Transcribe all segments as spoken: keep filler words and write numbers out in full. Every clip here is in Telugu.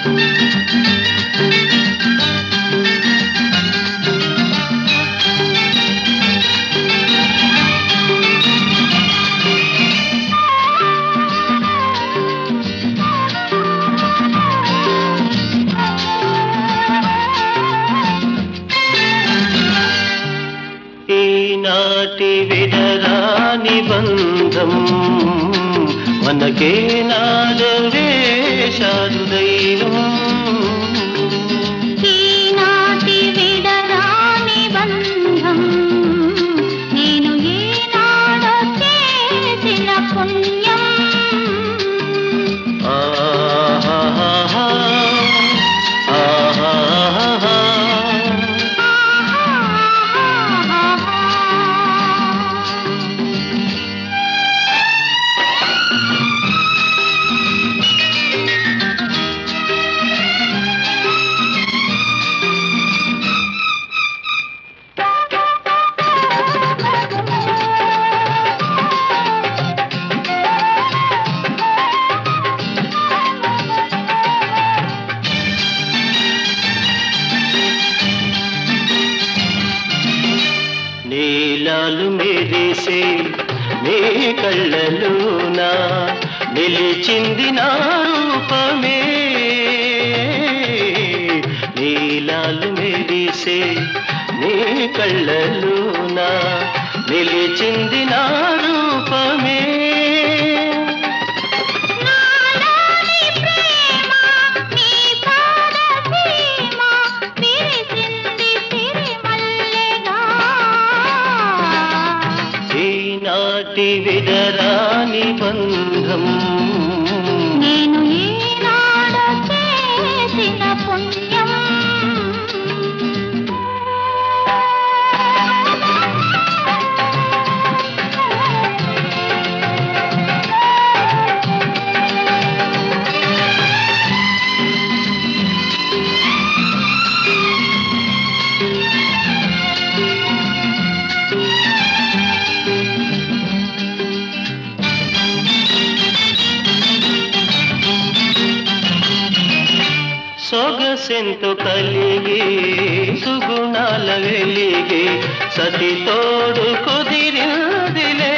ఈనాటి విడరాని బంధం మనకే నాడు వేశాడు దైవం. ఈనాటి విడరాని బంధం నేను ఏనాడో చేసిన పుణ్యం. ఆహాహా ఆహాహా నీలాలు మెరిసే నీ కళ్ళలోనా నిలిచింది నా రూపమే. నీలాలు మెరిసే నీ కళ్ళలోనా నిలిచింది నా రూపమే. ఈనాటి విడరాని బంధం నేను ఈనాడు చేసిన పుణ్యం. సొగసెంతో కలిగి సుగుణాల వెలిగి సతి తోడు కుదిరిందిలే.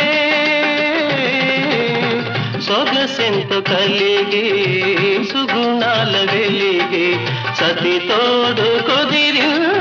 సొగసెంతో కలిగి సుగుణాల వెలిగి సతి తోడు కుదిరింది.